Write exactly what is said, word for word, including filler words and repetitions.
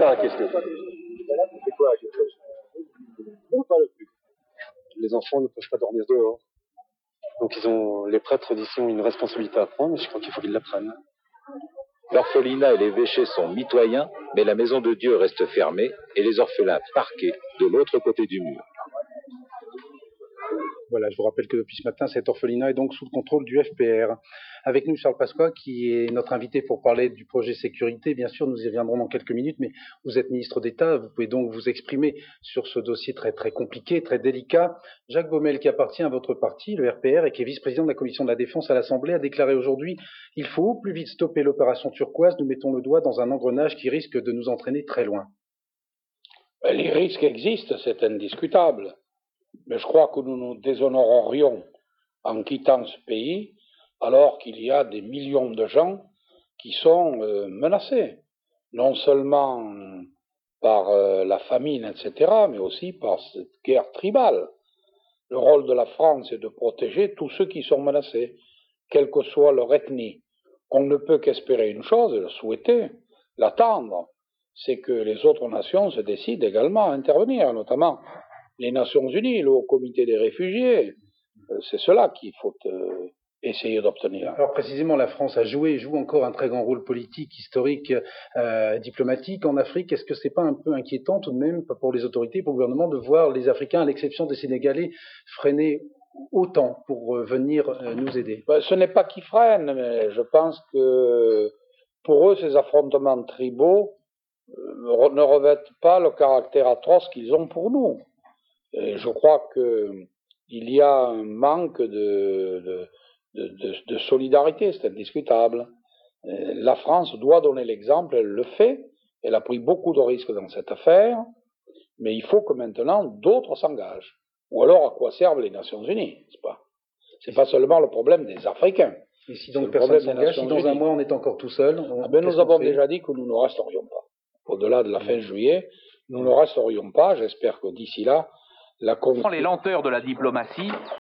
ça la question. C'est quoi la question? Pas le plus. Les enfants ne peuvent pas dormir dehors. Donc ils ont, les prêtres d'ici ont une responsabilité à prendre, et je crois qu'il faut qu'ils la prennent. L'orphelinat et l'évêché sont mitoyens, mais la maison de Dieu reste fermée et les orphelins parqués de l'autre côté du mur. Voilà, je vous rappelle que depuis ce matin, cet orphelinat est donc sous le contrôle du F P R. Avec nous, Charles Pasqua, qui est notre invité pour parler du projet sécurité. Bien sûr, nous y reviendrons dans quelques minutes, mais vous êtes ministre d'État, vous pouvez donc vous exprimer sur ce dossier très très compliqué, très délicat. Jacques Baumel, qui appartient à votre parti, le R P R, et qui est vice-président de la Commission de la Défense à l'Assemblée, a déclaré aujourd'hui « Il faut au plus vite stopper l'opération turquoise, nous mettons le doigt dans un engrenage qui risque de nous entraîner très loin. » Les risques existent, c'est indiscutable. Mais je crois que nous nous déshonorerions en quittant ce pays alors qu'il y a des millions de gens qui sont euh, menacés, non seulement par euh, la famine, et cetera, mais aussi par cette guerre tribale. Le rôle de la France est de protéger tous ceux qui sont menacés, quelle que soit leur ethnie. On ne peut qu'espérer une chose, et le souhaiter, l'attendre, c'est que les autres nations se décident également à intervenir, notamment les Nations Unies, le Haut Comité des réfugiés. C'est cela qu'il faut euh, essayer d'obtenir. Alors précisément, la France a joué et joue encore un très grand rôle politique, historique, euh, diplomatique en Afrique. Est-ce que c'est pas un peu inquiétant tout de même pour les autorités, pour le gouvernement, de voir les Africains, à l'exception des Sénégalais, freiner autant pour euh, venir euh, nous aider? Ben, ce n'est pas qu'ils freinent, mais je pense que pour eux, ces affrontements tribaux euh, ne revêtent pas le caractère atroce qu'ils ont pour nous. Et je crois qu'il y a un manque de, de, de, de, de solidarité, c'est indiscutable. Et la France doit donner l'exemple, elle le fait, elle a pris beaucoup de risques dans cette affaire, mais il faut que maintenant d'autres s'engagent. Ou alors à quoi servent les Nations Unies, n'est-ce pas? C'est pas seulement le problème des Africains. Et si donc personne s'engage, si dans un mois on est encore tout seul, on, ah ben nous avons déjà dit que nous ne resterions pas. Au-delà de la fin juillet, nous ne resterions pas. J'espère que d'ici là, la les lenteurs de la diplomatie